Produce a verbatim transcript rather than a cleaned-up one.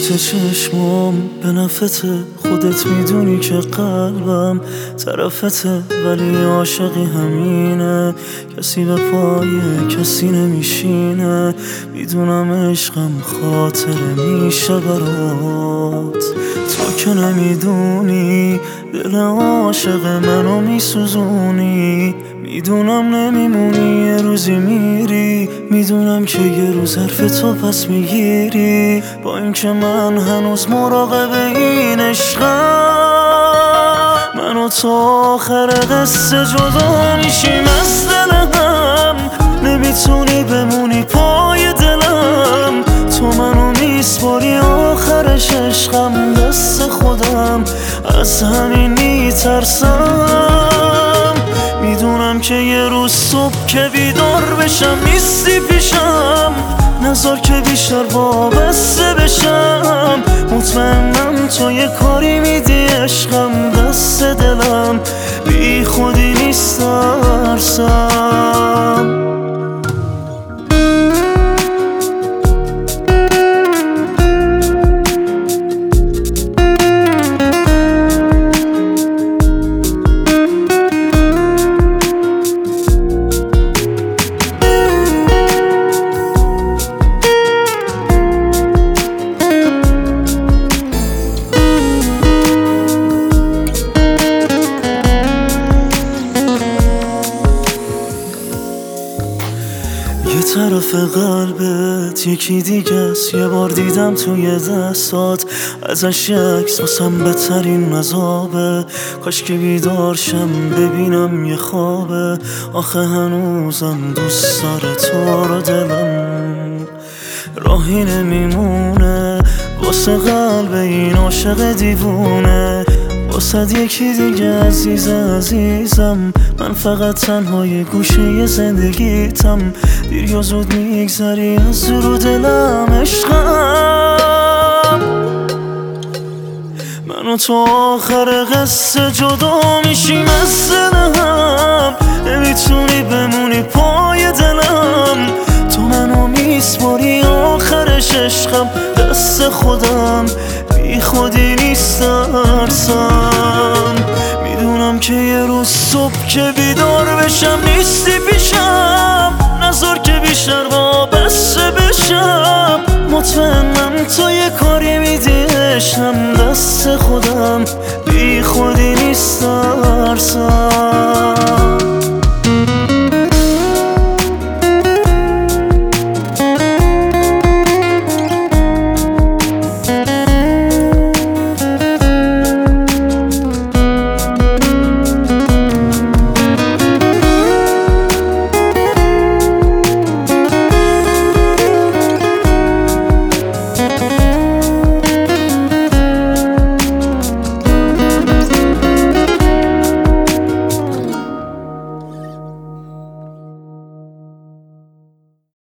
نوریت چشمام به نفته، خودت میدونی که قلبم طرفته، ولی عاشقی همینه، کسی به پای کسی نمیشینه. میدونم عشقم خاطره میشه برات، تو که نمیدونی دل عاشق منو میسوزونی. میدونم نمیمونی یه روزی میری، میدونم که یه روز حرف تو پس میگیری. با اینکه من هنوز مراقب این عشقم، من و تو آخر قصه جدا میشیم از دل هم. نمیتونی بمونی پای دلم، تو منو میسپاری آخرش عشقم دست خودم، از همین میترسم. میدونم که یه روز صبح که بیدار بشم نیستی پیشم، نذار که بیشتر وابسته بشم. مطمئنم تو یه کاری میدی عشقم دست دلم، بی خودی نیست ترسم. یه طرف قلبت یکی دیگه است، یه بار دیدم توی دستات ازش عکس، واسم بدترین عذابه. کاش که بیدار شم ببینم یه خوابه، آخه هنوزم دوست داره تو رو دلم. راهی نمیمونه واسه قلب این عاشق دیوونه، واسه یکی دیگه عزیز عزیزم. من فقط تنهای گوشه زندگیتم، دیر یا زود میگذری از رو دلم عشقم. من و تو آخر قصه جدا میشیم از دلم، نمیتونی بمونی پای دلم، تو منو میسپاری آخرش عشقم دست خودم، بی خودی نیست ترسم. میدونم که یه روز صبح که بیدار بشم نیستی پیشم، نذار که بیشتر وابسته بشم. مطمئنم تو یه کاری میدی عشقم دست خودم، بی خودی نیست ترسم.